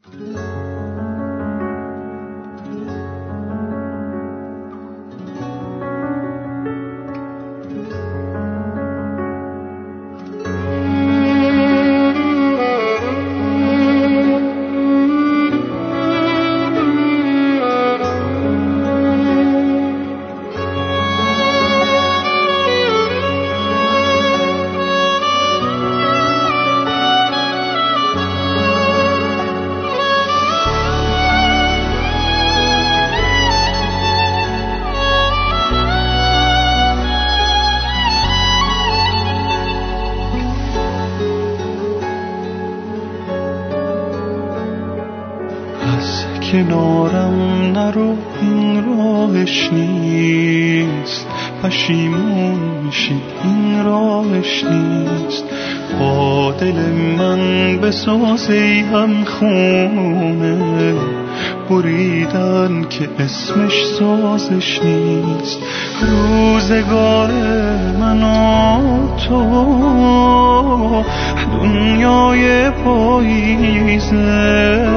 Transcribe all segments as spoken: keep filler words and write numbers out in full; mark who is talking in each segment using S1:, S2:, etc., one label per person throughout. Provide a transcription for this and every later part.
S1: کنارم نرو، این راهش نیست، پشیمون میشی این راهش نیست. با دل من بساز ای هم خونه، بریدن که اسمش سازش نیست. روزگار من و تو دنیای پاییزه،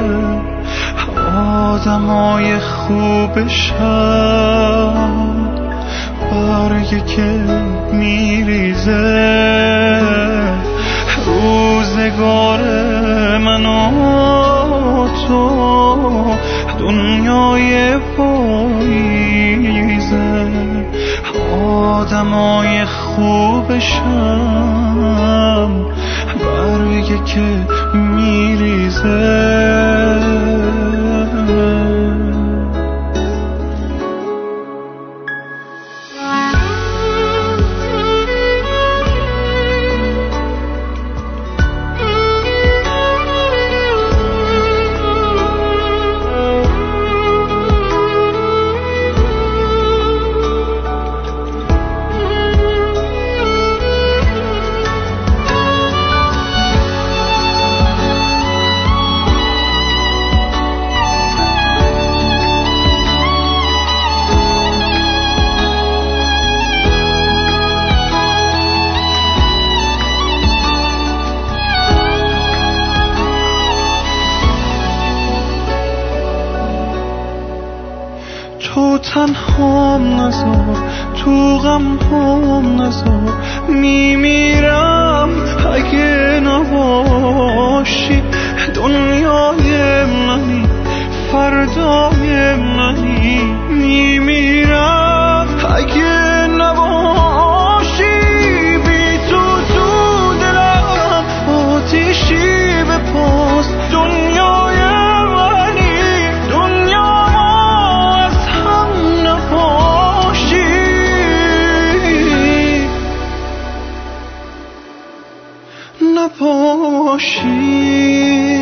S1: آدمای خوبشم برگه که میریزه. روزگار من و تو دنیای پاییزه، آدمای خوبشم برگه که میریزه. تو تنهام نذار، تو غم هم نذار، میمیرم اگه نباشی. دنیای منی، فردای منی، میمیرم اگه نباشی. بی تو تو دلم آتیشی به پاست. دنیای منی، دنیا از هم نپاشی، نپاشی.